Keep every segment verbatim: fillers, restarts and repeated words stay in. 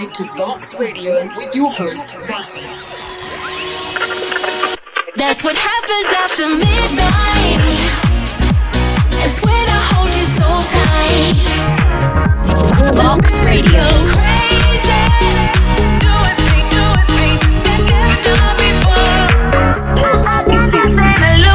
listening to Vox Radio with your host, Vassie. That's what happens after midnight. It's when I hold you so tight. Vox Radio. Crazy. Do it, please, do it, please. That never done before. This is Vassie.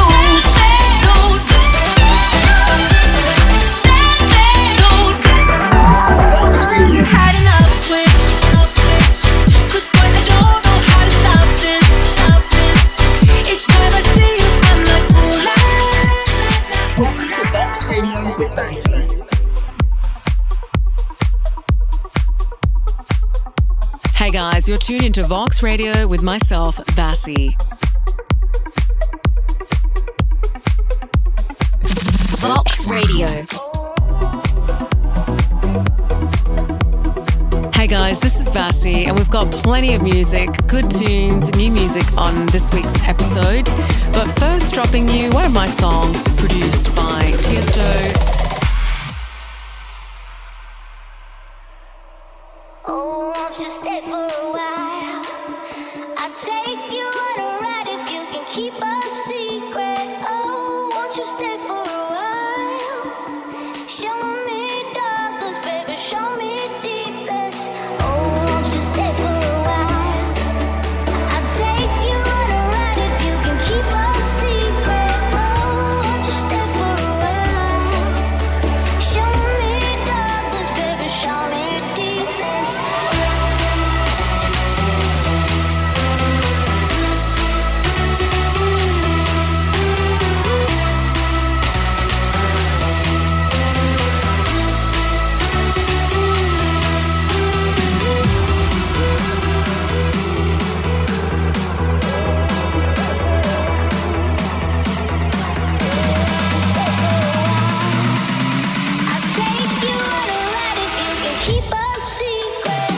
With Vassie. Hey guys, you're tuned into Vox Radio with myself, Vassie. Vox Radio. Hey guys, this is Vassie, and we've got plenty of music, good tunes, new music on this week's episode. But first, dropping you one of my songs produced by Tiesto. Oh, won't you stay for a while? I'll take you on a ride if you can keep a secret. Oh, won't you stay for a while? Show me darkness, baby, show me deepest. Oh, won't you stay for a while? I'll take you on a ride if you can keep a secret. Oh, won't you stay for a while? Show me darkness, baby, show me deepest. I'll take you on a ride if you can keep a secret.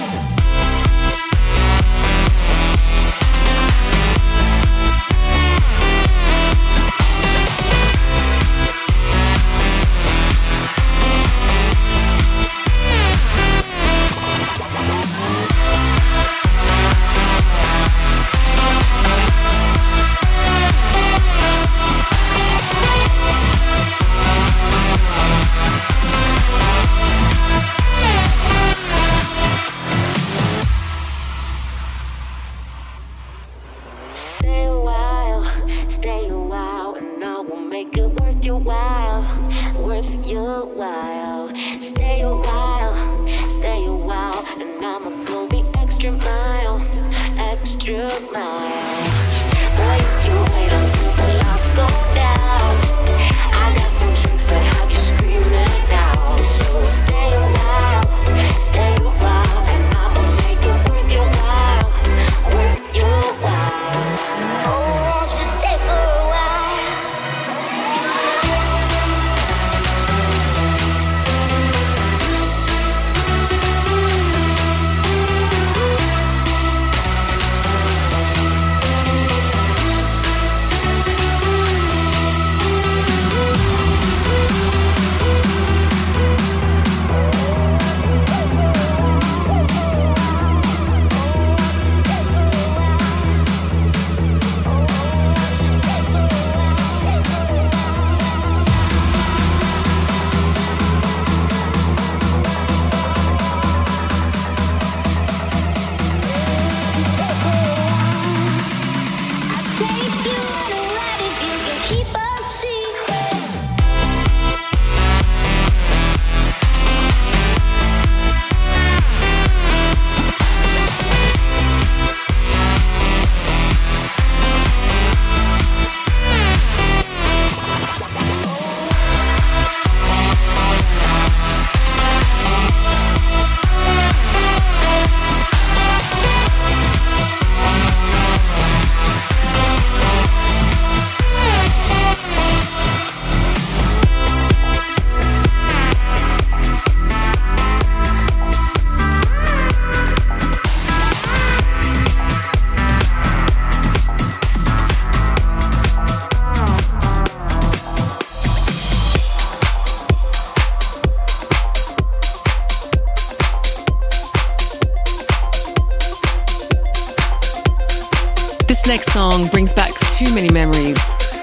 Stay a while, stay a while, and I will make it worth your while, worth your while. Stay a while, stay a while, and I'ma go the extra mile, extra mile. Boy, if you wait until the lights go down, I got some tricks that have you screaming out. So stay a while, stay a while, and I'ma make it worth your while, worth your while. Oh, won't you stay for a while? This next song brings back too many memories.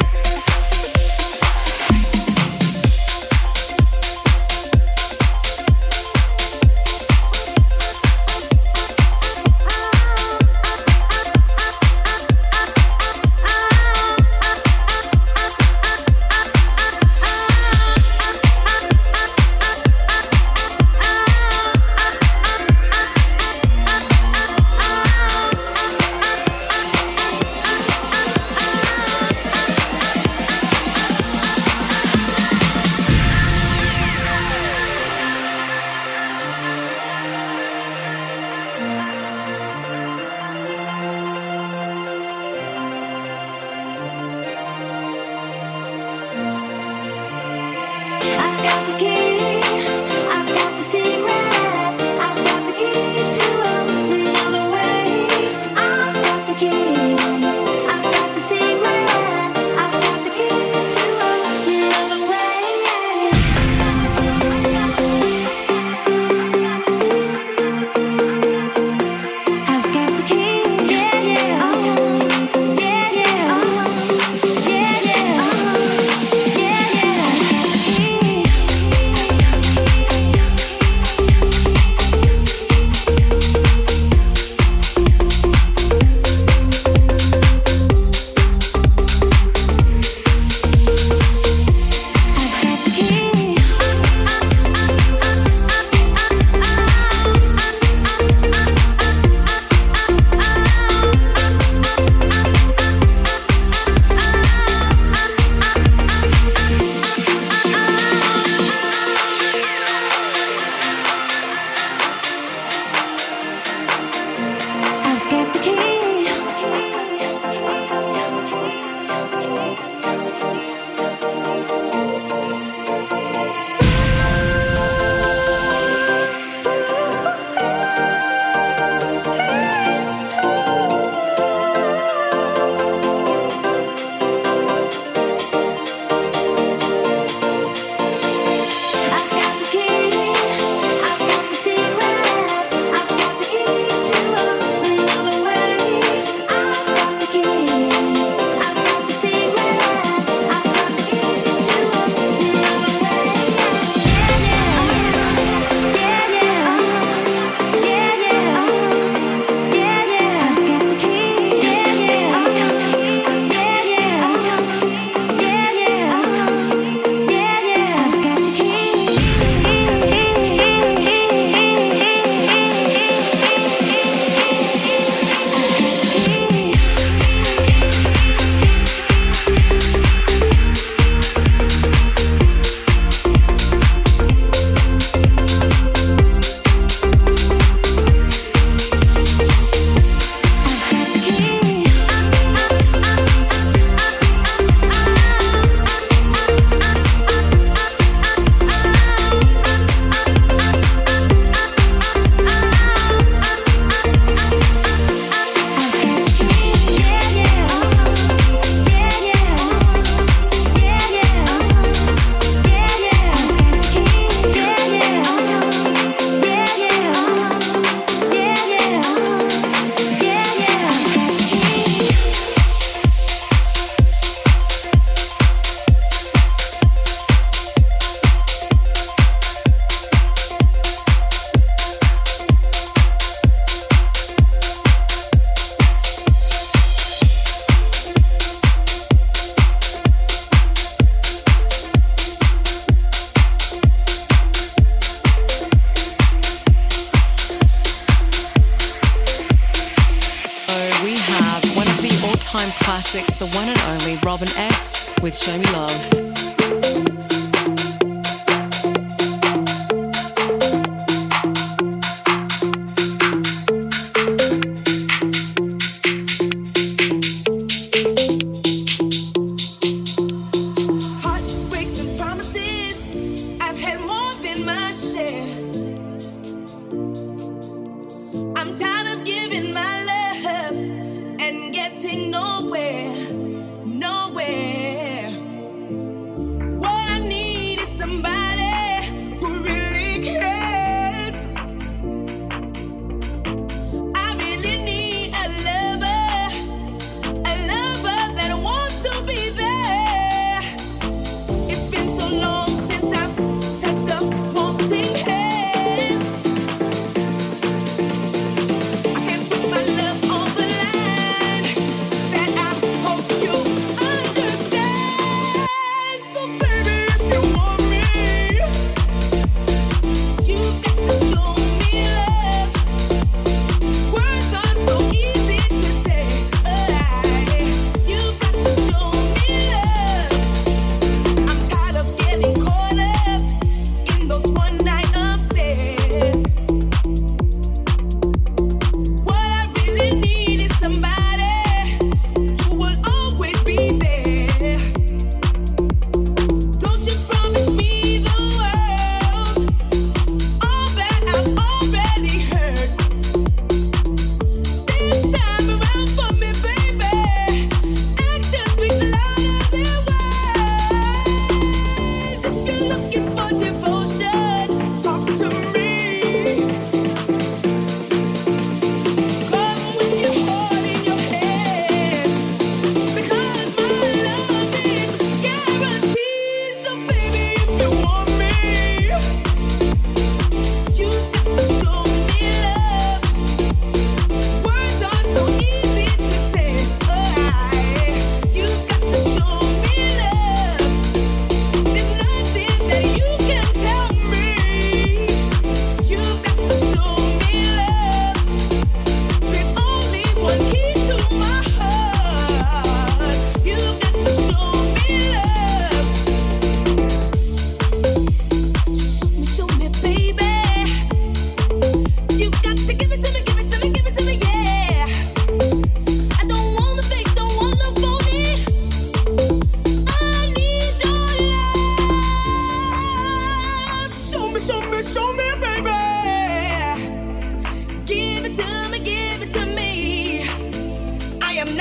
Classics, the one and only Robin S. with Show Me Love. Nowhere, nowhere.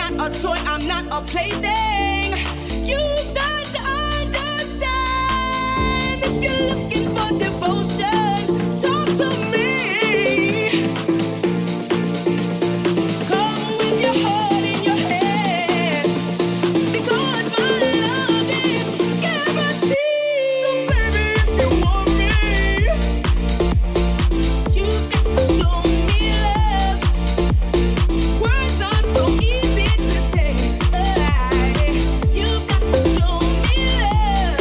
not a toy, I'm not a plaything. You've got to understand. If you're looking for devotion, talk to me. Come with your heart in your hand, because my love is guaranteed. So baby, if you want me, you've got to show me love. Words are so easy to say. You've got to show me love.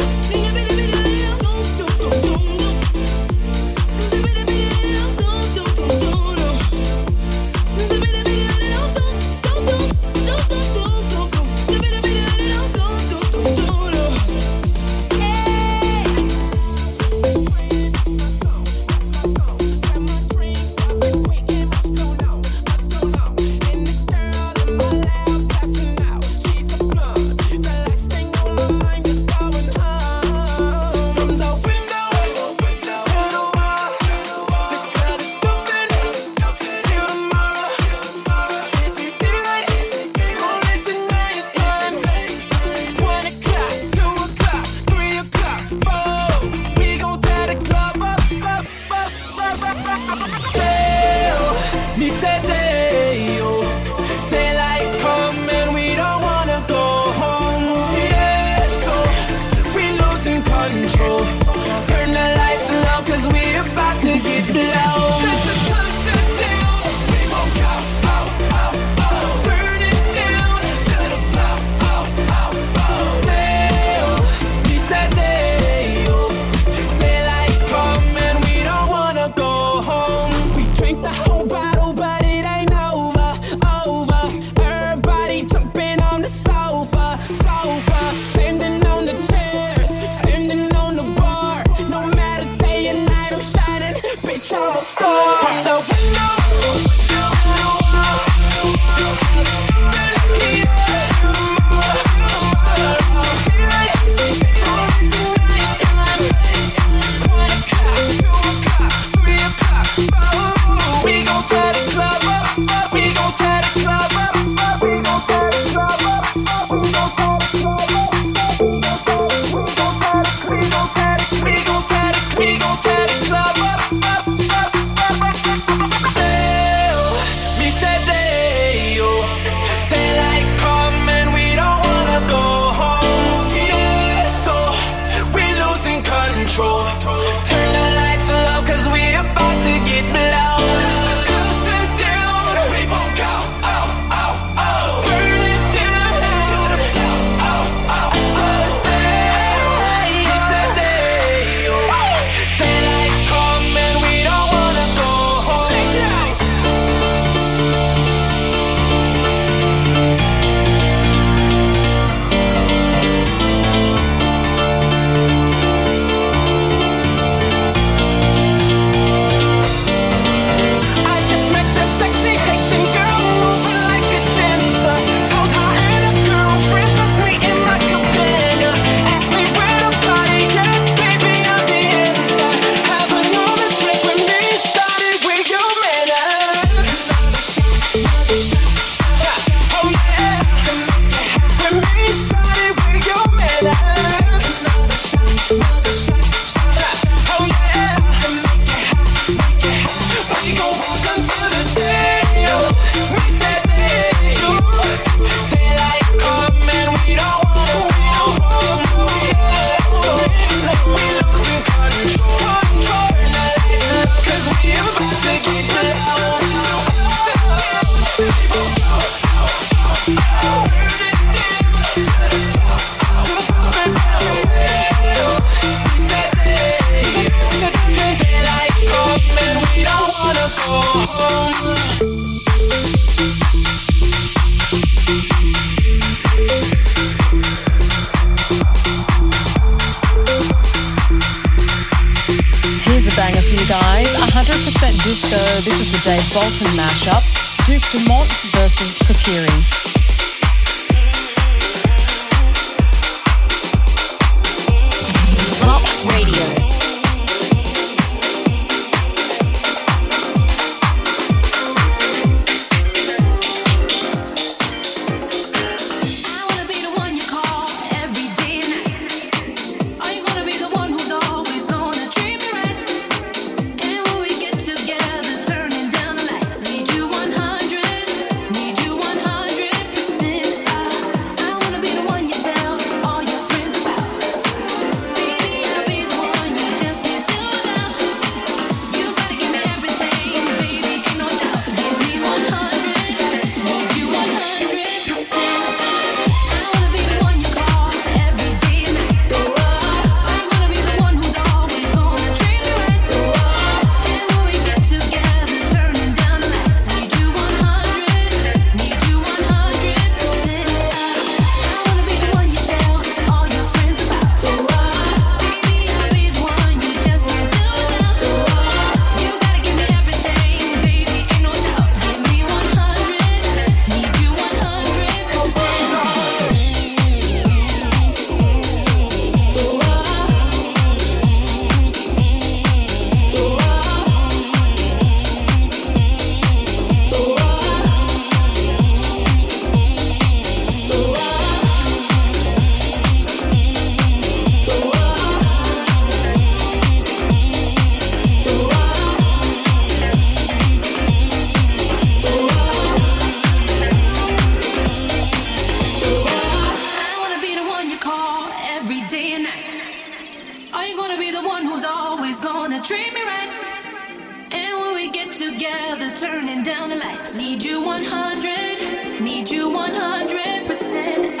Me said they, yo, daylight come and we don't wanna go home. Yeah, so we losing control. Turn the lights low, cause we about to get low. Let the sun shut down, we won't go, oh, oh, oh. Burn it down to the floor, oh, oh, oh. Hey, oh, me said they, yo, daylight come and we don't wanna go home. We drink the whole bottle, but it ain't over, over. Everybody jumping on the sofa, sofa. Standing on the chairs, standing on the bar. No matter day and night, I'm shining, bitch, I'm a star. From the window to the wall, we gon' tear the club up, we gon' tear the club up, we gon' tear the club up, we gon' tear the club up, we gon' tear the, we gon' tear the, we gon' tear the, we gon' tear the club up, up, up, up, up. Me said they, yo, daylight come and we don't wanna go home. Yeah, so we losing control. Turn the lights low, cause we about to get blown. Disco. This is the Dave Bolton mashup. Duke Dumont versus Kokiri. Vox Radio. down the lights. Need you one hundred, need you one hundred percent.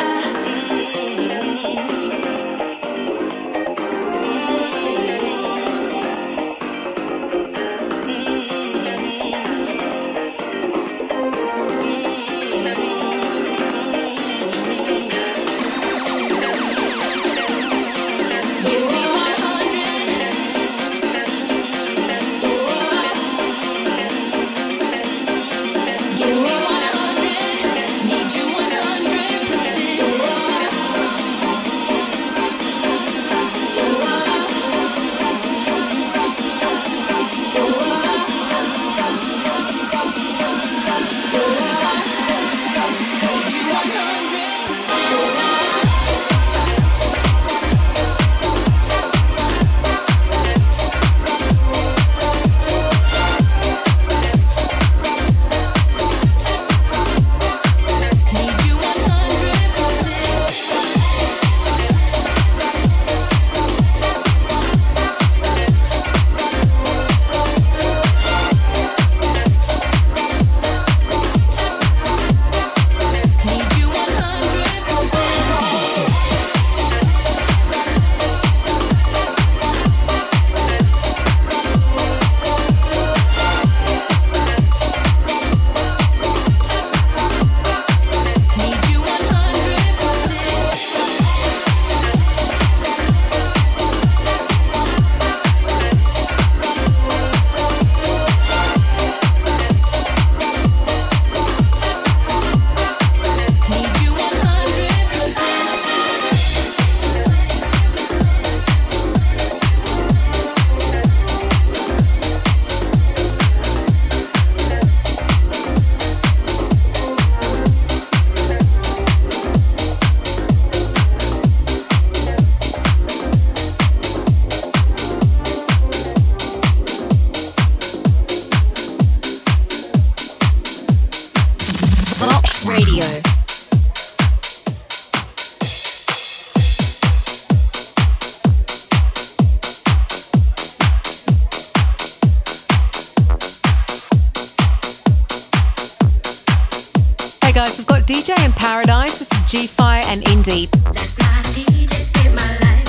Guys, we've got D J in Paradise. This is G-Fi and In Deep. Last night D J saved my life.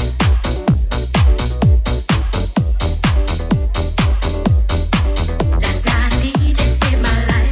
Last night D J saved my life.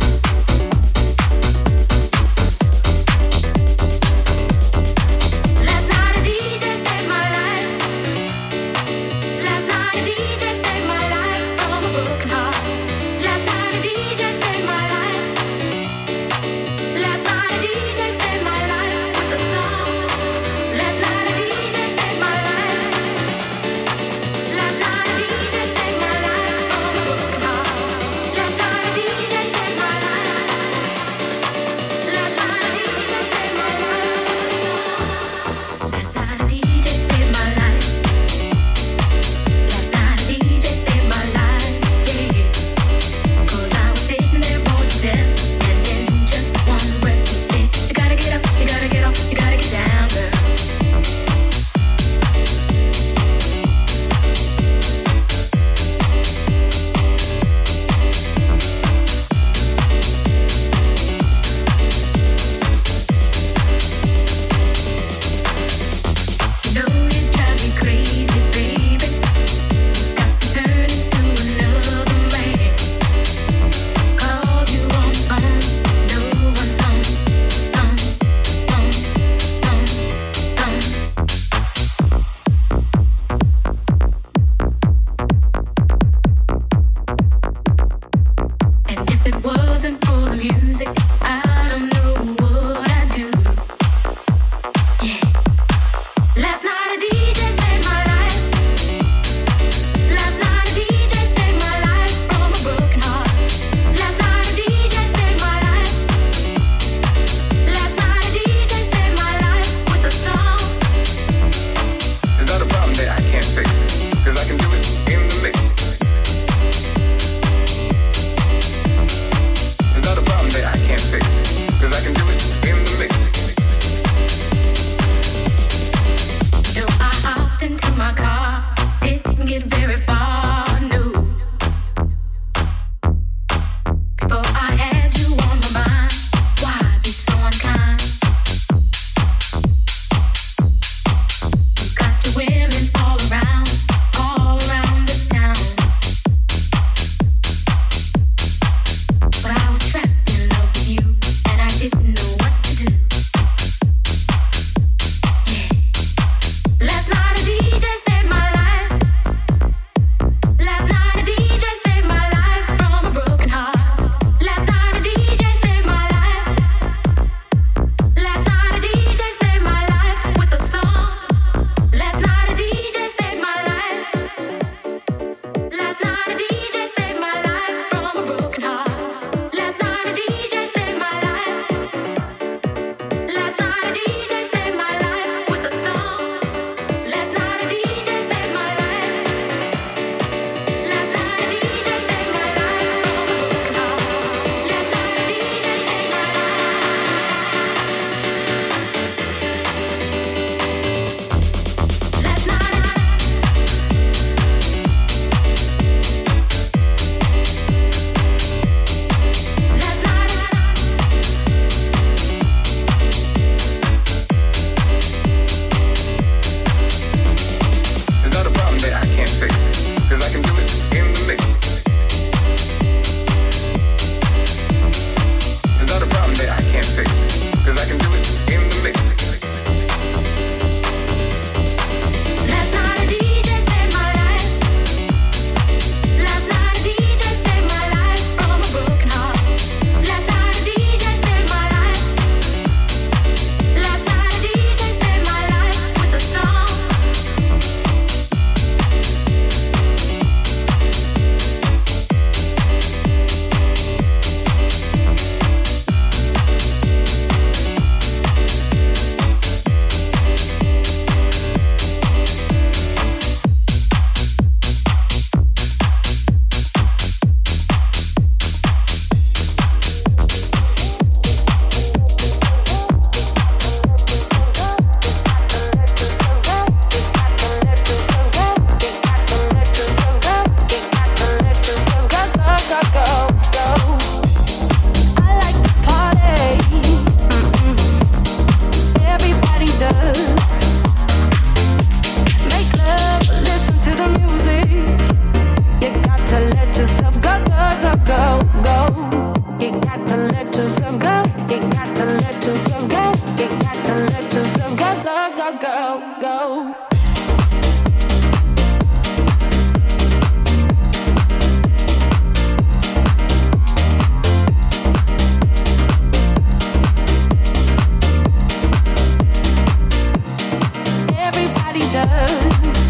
Last night D J saved my life. Last night D J saved my life from a broken heart. Last night D J saved my life. Last night D J saved my life with a song. Last night D J saved my life. Last night D J saved my life from a broken heart. Last night D J saved my life. Last night D J saved my life. Last night D J saved my life. Last night D J saved my life. Yeah, 'cause I was sitting there bored to death, and then just one breath he said, "You gotta get up, you gotta get off, you gotta get down, girl." You know you drive me crazy, baby. Got me turning to another man. Call you on the phone, no one's home. Home, home, home, home. And if it wasn't for the music, I don't know what I'd do. Yeah. Last night a D J saved my life. Last night a D J saved my life from a broken heart. Last night a D J saved my life. Last night a D J saved my life with a song. It's not a problem that I can't fix, 'cause I can do it in the mix. It's not a problem that I can't fix, yourself go. You got to let yourself go. You got to let yourself go, go, go, go, go. Everybody does.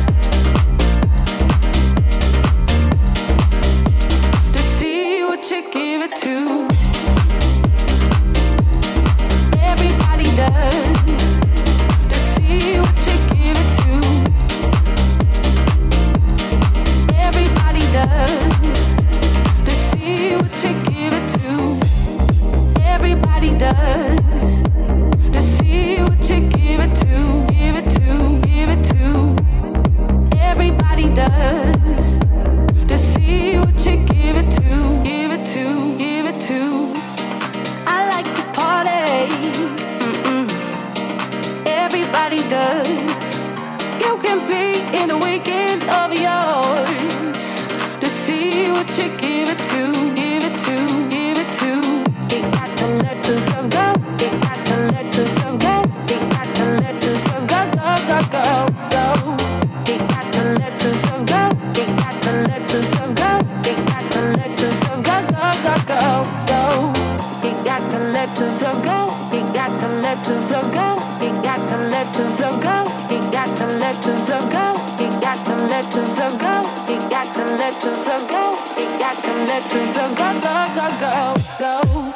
To see what you give it to. Everybody does. To see what you give it to. Everybody does. To see what you give it to. Everybody does. To see what you give it to. Give it to. Give it to. Everybody does. To see what you give it to. Give it to. Give it to. I like to party. Mm-mm. Everybody does. You can be in the weekend of yours. To see what you give it to. Give it to. Give it to. You got to let yourself go. You got to let yourself go. You got to let yourself go. Go, go, go, go. You got to let yourself go. You got to let yourself go. You got to let yourself go. Go, go, go, go. You got to let yourself go. You got to let yourself go. You got to let yourself go. You got to let yourself go. You got to let yourself go. You got to let yourself go. You got to let yourself go. Go, go, go, go.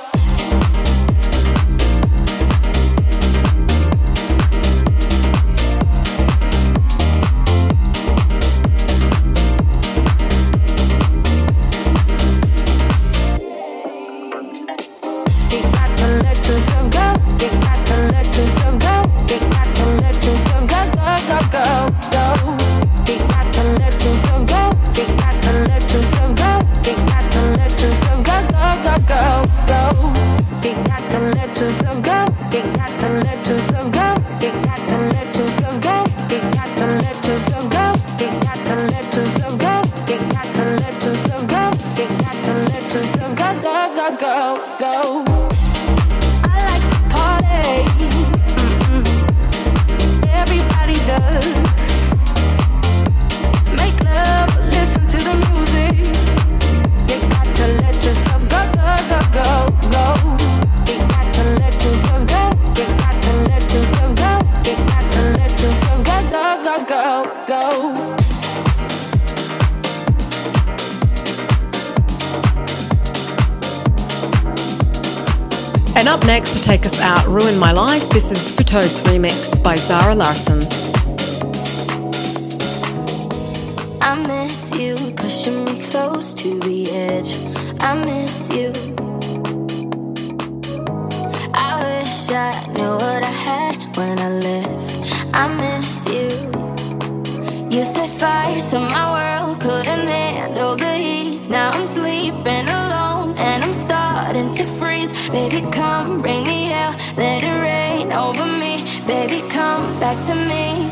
And up next to take us out, Ruin My Life, this is Futo's remix by Zara Larsson. I miss you, pushing me close to the edge. I miss you. I wish I knew what I had when I left. I miss you. You set fire to my world, couldn't handle the heat. Now I'm sleeping alone and I'm starting to freeze. Baby, come, bring me hell, let it rain over me. Baby, come back to me.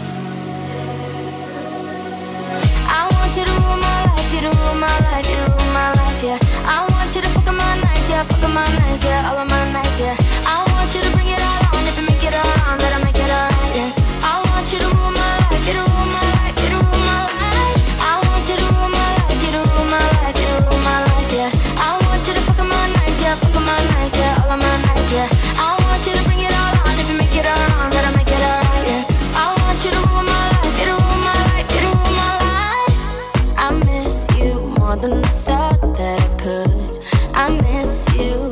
I want you to rule my life, you to rule my life, you to rule my life, yeah. I want you to fuck up my nights, yeah, fuck up my nights, yeah, all of my nights, yeah. I want you to bring it all on, if you make it all wrong, then I make it alright, yeah. I want you to rule my life, you to rule my life, you to rule my life. I want you to rule my life, you to rule my life, you to rule my life, yeah. I want you to fuck up my nights, yeah, fuck up my nights, yeah, all of my nights, yeah. I want you to bring it all on, if you make it all wrong, then I make it alright, yeah. I want you to rule my life, you to rule my life, you to rule my life. I miss you more than I thought that I could. I miss you.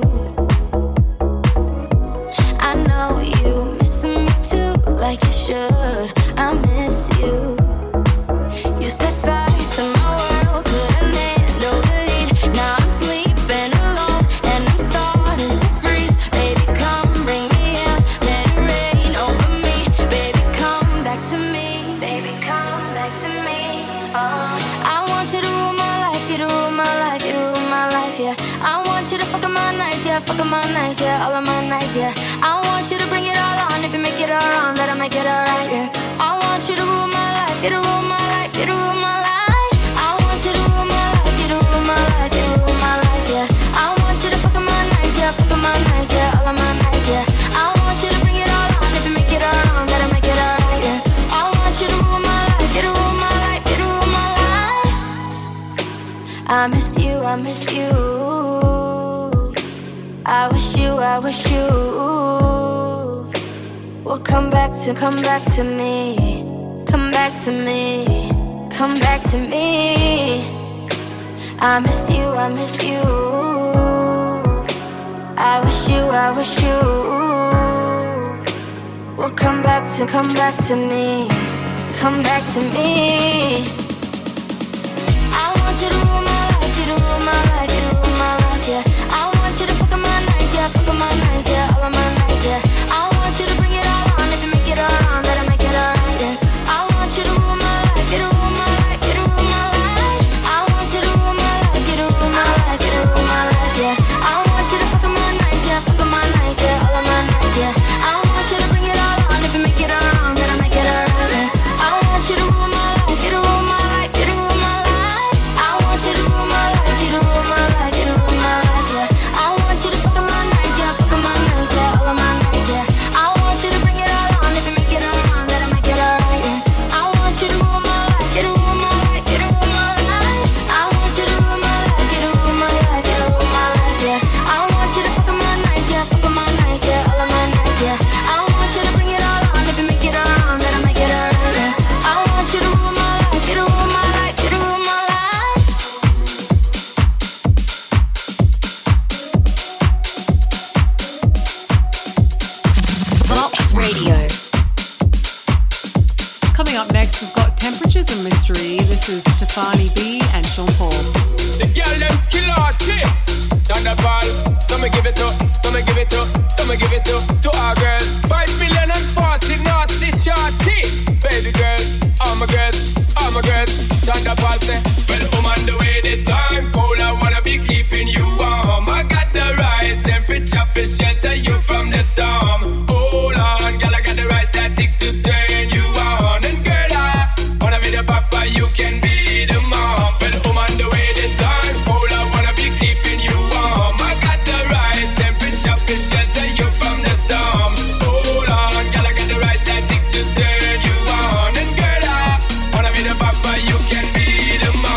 I know you missing me too, like you should. I miss you. You set fire to my world, couldn't handle the heat. Now I'm sleeping alone and I'm starting to freeze. Baby, come bring me hell, let it rain over me. Baby, come back to me. Baby, come back to me. Oh. I want you to rule my life, you to rule my life, you to rule my life, yeah. I want you to fuck up my nights, yeah, fuck up my nights, yeah, all of my nights, yeah. I want you to bring it all on, if you make it all wrong, then I make it alright, yeah. I want you to rule my life, you to rule my life, you to rule my life. I want you to rule my life, you to rule my life, you to rule my life, yeah. I want you to fuck up my nights, yeah, fuck up my nights. I miss you. I wish you, I wish you will come back to, come back to me. Come back to me. Come back to me. I miss you, I miss you. I wish you, I wish you will come back to, come back to me. Come back to me. I want you to rule my life, you to rule my life, you to rule my life, yeah. I want you to fuck up my nights, yeah, fuck up my nights, yeah, all of my nights, yeah. I want you to bring it all on, if you make it all wrong, then I make it alright, yeah. I want you to rule my life, you to rule my life, you to rule my life. I want you to rule my life, you to rule my life, you to rule my life, yeah. I want you to fuck up my nights, yeah, fuck up my nights, yeah, all of my nights, yeah. I want you to bring it all on, if you make it all wrong, then I make it alright, yeah. I want you to rule my life, you to rule my life, you to rule my life. I want you to rule my life, you to rule my life, you to rule my life, yeah. I want you to fuck up my nights, yeah, fuck up my nights, yeah, all of my nights, yeah. I want you to bring it all on, if you make it all wrong, then I make it alright, yeah. I want you to rule my life, you to rule my life, you to rule my life. I want you to rule my life, you to rule my life, you to rule my life, yeah. I want you to fuck up my nights, yeah, fuck up my nights, yeah, all of my nights, yeah. I want you to bring it all on, if you make it all wrong, then I make it alright, yeah. I want you to rule my life, you to rule my life, you to rule my life. Vox Radio. Coming up next, we've got Temperatures and Mystery. This is Stefani B and Sean Paul. The girl them skill out, yeah. Thunderball, so me give it up, so me give it up, so me give it up to our girl. Five million and forty naughty shorty. Baby girl, all my girls, all my girls. Thunderball say, well, I'm on the way, the time cold, I wanna be keeping you warm. I got the right temperature for shelter you from the storm. Hold on, girl, I got the right tactics to turn you on. And girl, I wanna be the papa, you can be the mom. Well, I'm on the way, the time cold, I wanna be keeping you warm. I got the right temperature for shelter you from the storm. Hold on, girl, I got the right tactics to turn you on. And girl, I wanna be the papa, you can be the mom.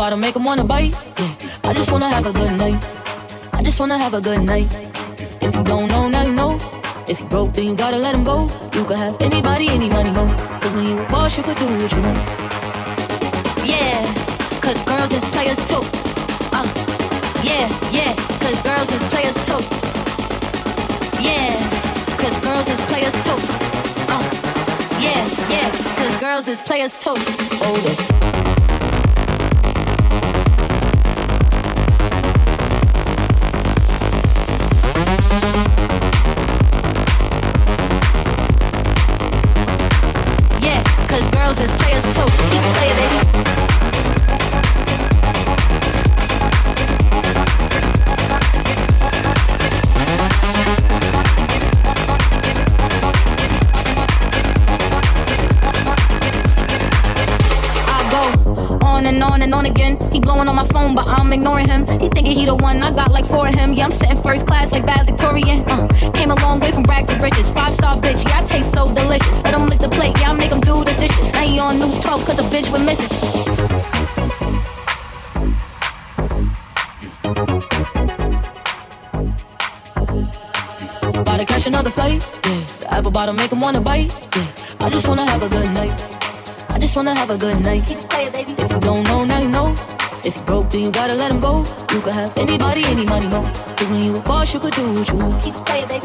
bottom, make 'em wanna bite. Yeah. I just wanna have a good night. I just wanna have a good night. If you don't know, now you know. If you broke, then you gotta let him go. You could have anybody, any money, mo. Cause when you a boss, you could do what you want. Yeah, cause girls is players too. Uh, yeah, yeah, cause girls is players too. Yeah, cause girls is players too. Uh, yeah, yeah, cause girls is players too. Hold it. Girls is players too. Keep it playing, baby. I go on and on and on again. He blowing on my phone, but I'm ignoring him. He thinking he the one, I got like four of him. Yeah, I'm sitting first class like valedictorian. Uh, came a long way from brag to riches. Five star bitch, yeah, I taste so delicious. Let him lick the plate, yeah, I make him do the dishes. Now he on news twelve, cause a bitch went missing. About to catch another flight, yeah. The apple bottom make him wanna bite, yeah. I just wanna have a good night. I just wanna have a good night. Keep it playing, baby. If you don't know, now you know. If you broke, then you gotta let him go. You could have anybody, any money, mo. Cause when you a boss, you could do what you want. Keep it playing, baby.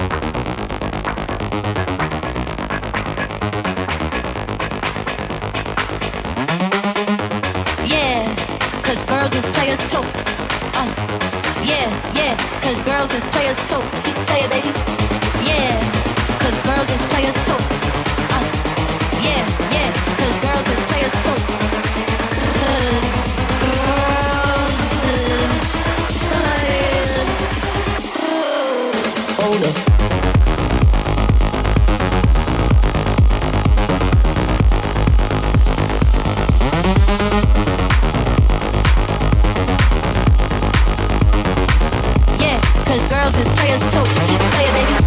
Yeah, cause girls is players too. Uh, yeah, yeah, cause girls is players too. Keep it playing, baby. Yeah, cause girls is players too. Uh, yeah, yeah, cause girls is players too. Hold up. Yeah, cause girls is players too. Keep it playing, baby.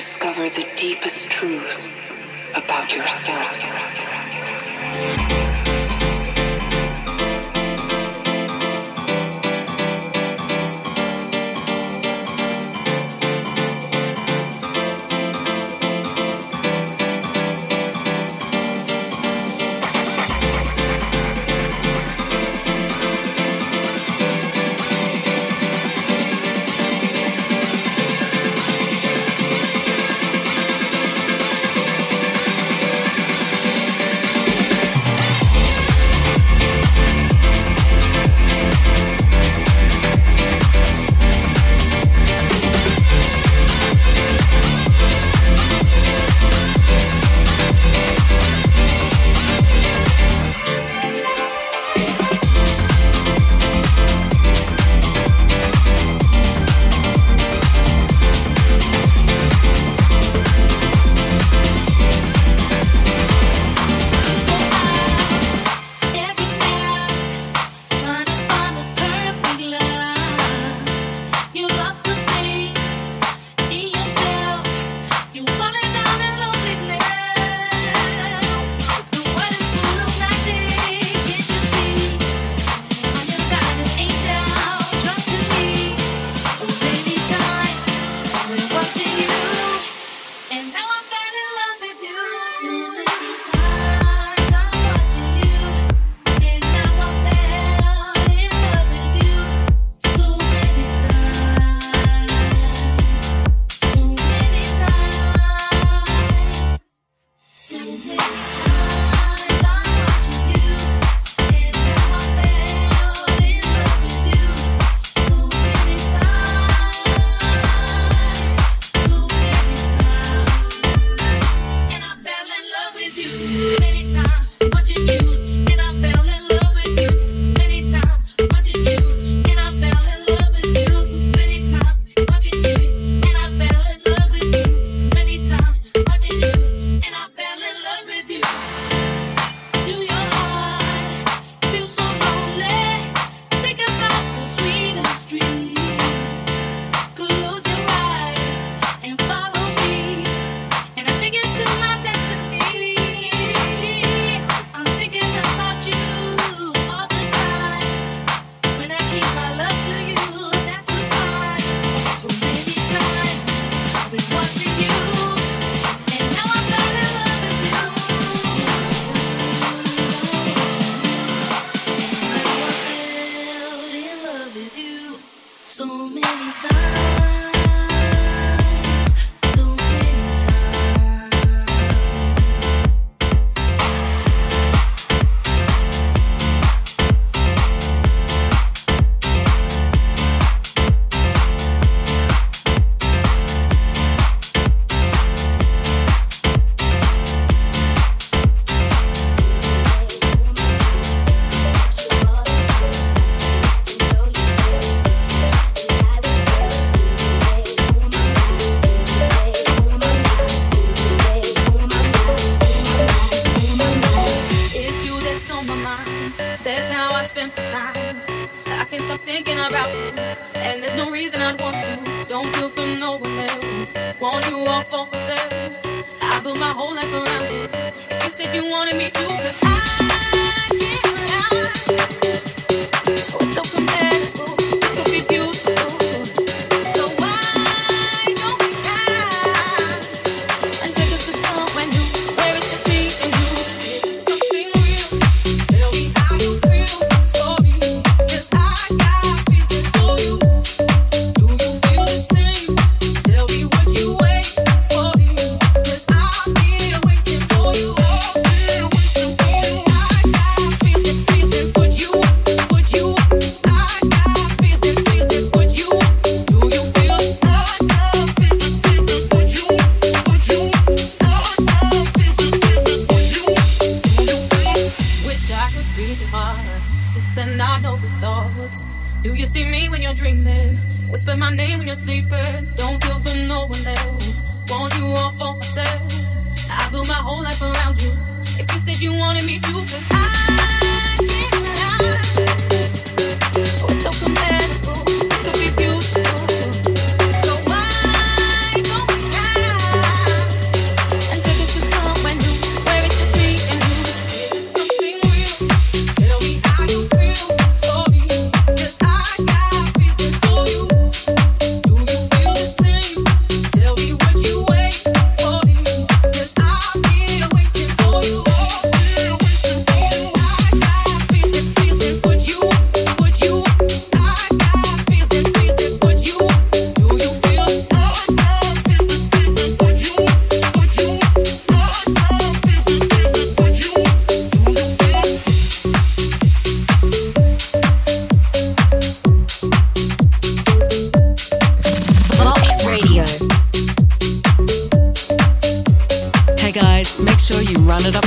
discover the deepest truth about yourself. So why don't we have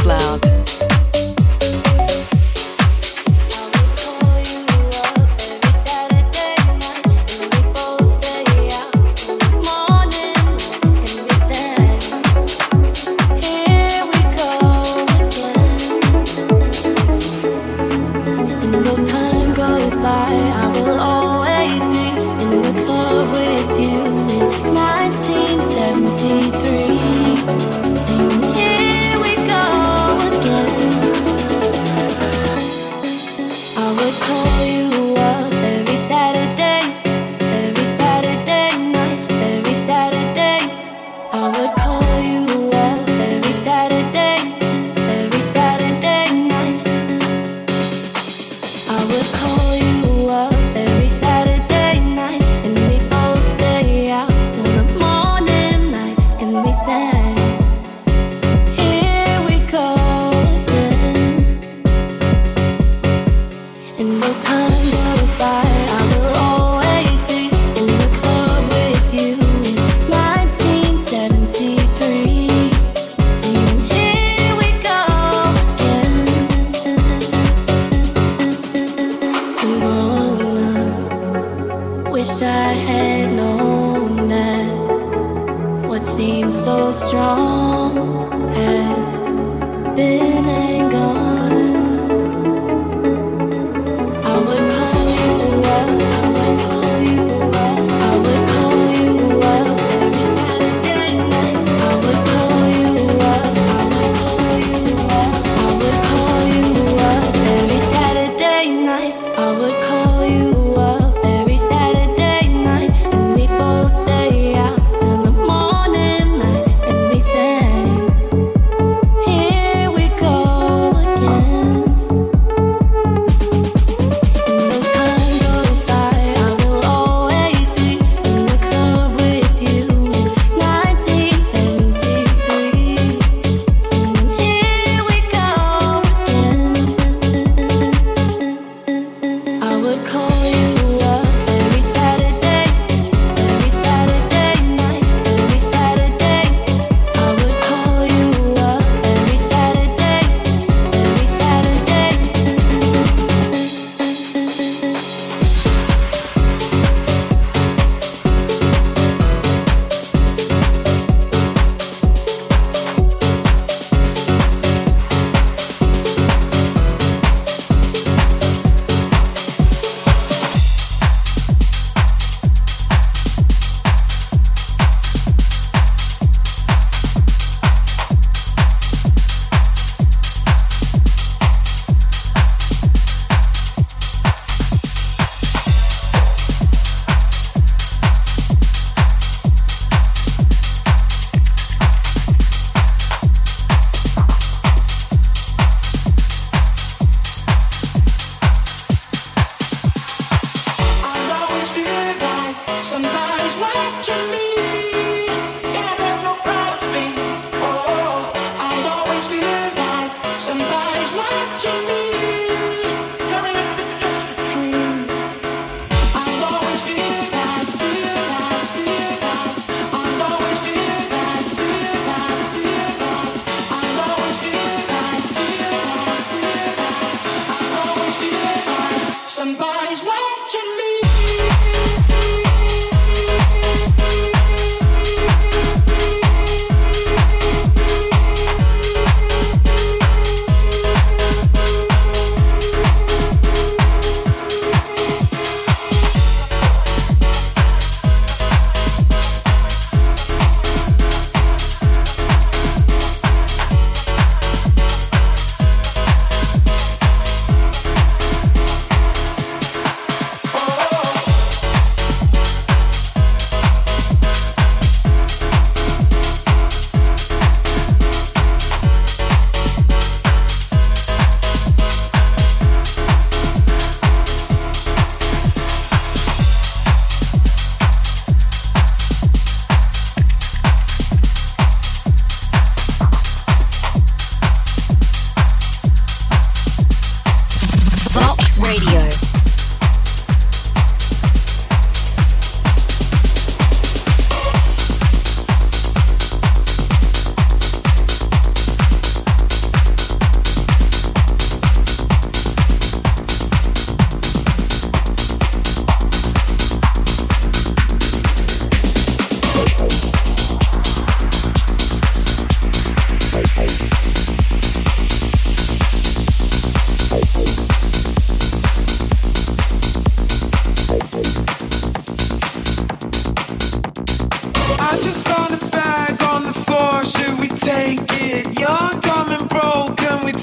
Loud. Here we go again.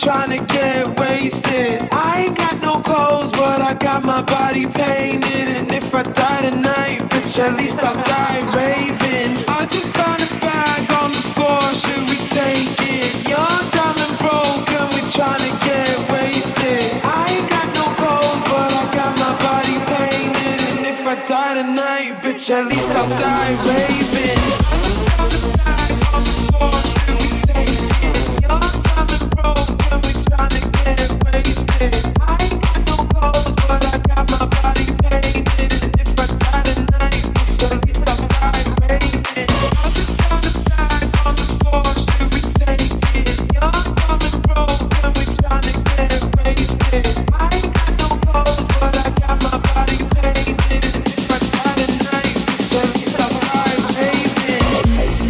trying to get wasted. I ain't got no clothes, but I got my body painted. And if I die tonight, bitch, at least I'll die raving. I just found a bag on the floor, should we take it? Young, dumb, and broke, and we trying to get wasted. I ain't got no clothes, but I got my body painted. And if I die tonight, bitch, at least I'll die raving. I just found a bag on the floor, should we take it? Young, dumb, and broke, and we trying to get wasted. I ain't got no clothes, but I got my body painted. And if I die tonight, bitch, at least I'll die raving. I just found a bag on the floor, should we take it? Young, dumb, and broke, and we trying to get wasted. I ain't got no clothes, but I got my body painted. And if I die tonight, bitch, at least I'll die raving.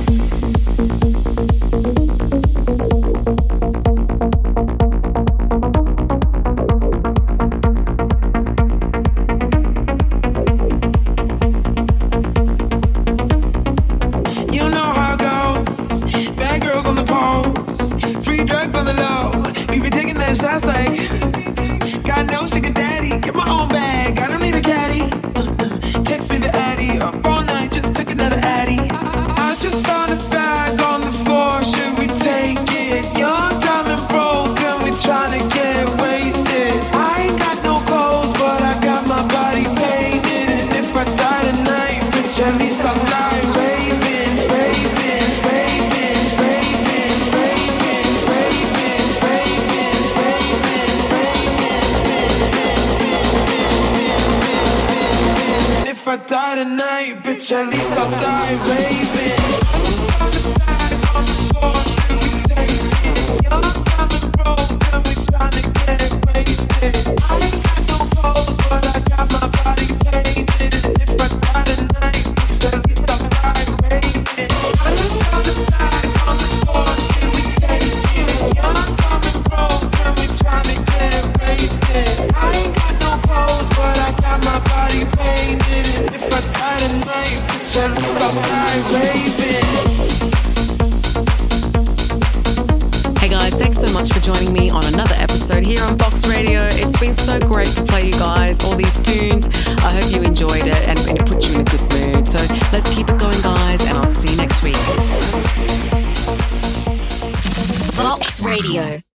You know how it goes. Bad girls on the poles, free drugs on the low. We be taking them shots like God knows sugar daddy. Get my own bag, I don't need a caddy. Uh-uh. Text me the addy. Up all night, just took another addy. I just found a bag on the floor. Should we take it? Young, dumb, and broke, and we tryna get wasted. I ain't got no clothes, but I got my body painted. And if I die tonight, bitch, at least I'll die raving, raving, raving, raving, raving, raving, raving, raving. And if I die tonight, bitch, at least I'll die raving. I just found a bag on the floor, should we take it? Young, dumb, and broke, and we tryna get wasted. I ain't got no clothes, but I got my body painted. And if I die tonight, bitch, at least I'll die raving. I just found a bag on the floor, should we take it? Young, dumb, and broke, and we tryna get wasted. I ain't got no clothes, but I got my body painted. And if I die tonight, bitch, at least I'll die raving. Hey guys, thanks so much for joining me on another episode here on Box Radio. It's been so great to play you guys all these tunes. I hope you enjoyed it and it put you in a good mood. So let's keep it going, guys, and I'll see you next week. Box Radio.